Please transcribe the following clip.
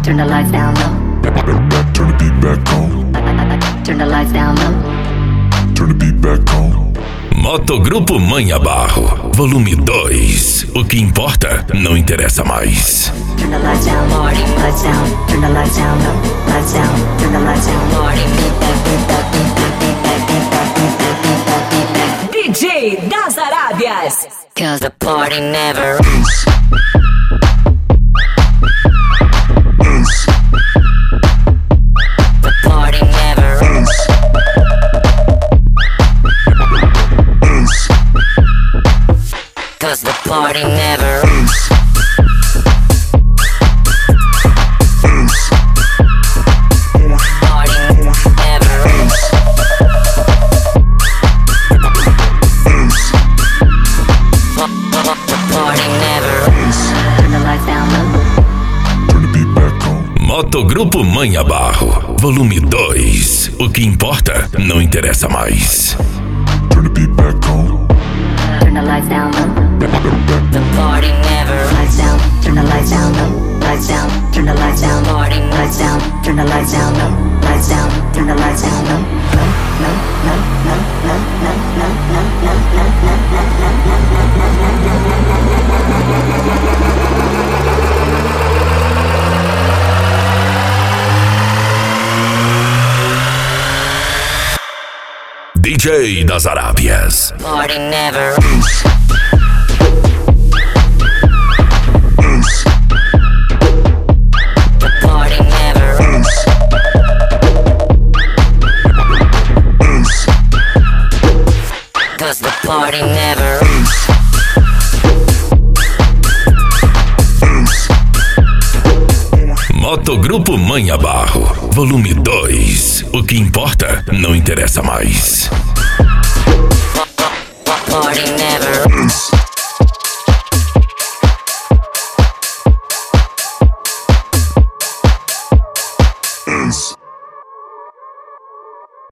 Turn the lights down low. Turn the beat back on. Turn the lights down low. Turn the beat back on. Motogrupo Manha Barro, volume 2. O que importa não interessa mais. Turn the lights down, Marty. Lights down. Turn the lights down low. Lights down. Turn the lights down, Marty. Beat that, beat that, beat that, beat that, beat that, beat that, beat that, beat that. DJ das Arábias. Cause the party never The party never Cause the party never Motogrupo Manha Barro, volume 2. O que importa não interessa mais. Turn the beat back on. Turn the lights down low. The party never lights down. Turn the lights down low. Lights down. Turn the lights down. Party lights down. Turn the lights down low. Lights down. Turn the lights down low. No, no, no, no, no, no, no, no, no, no, DJ das Arábias. Party never The party never Cause the party never Motogrupo Manha Barro, volume 2. O que importa não interessa mais. Party never Dance.